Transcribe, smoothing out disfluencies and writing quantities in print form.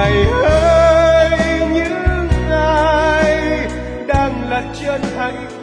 này hỡi những ai đang lật chân hạnh